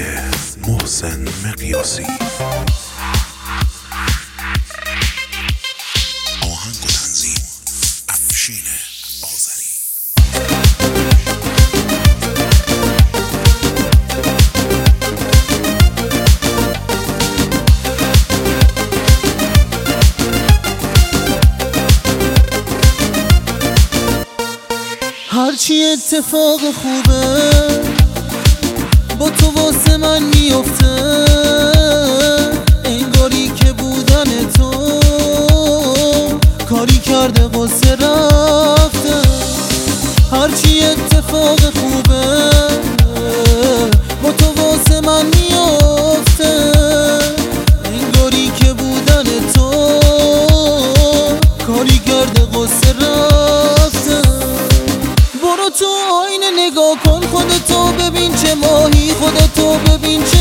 محسن مقیاسی. آهنگ و تنظیم افشین آذری. هرچی اتفاق خوبه با تو واسه من میفته، انگاری که بودن تو کاری کرده واسه رفته. هرچی اتفاق خوبه با تو واسه من میفته، انگاری که بودن تو کاری کرده واسه رفته. برو تو آینه نگاه کن خودتو، ببین چه ماهی، خودتو ببین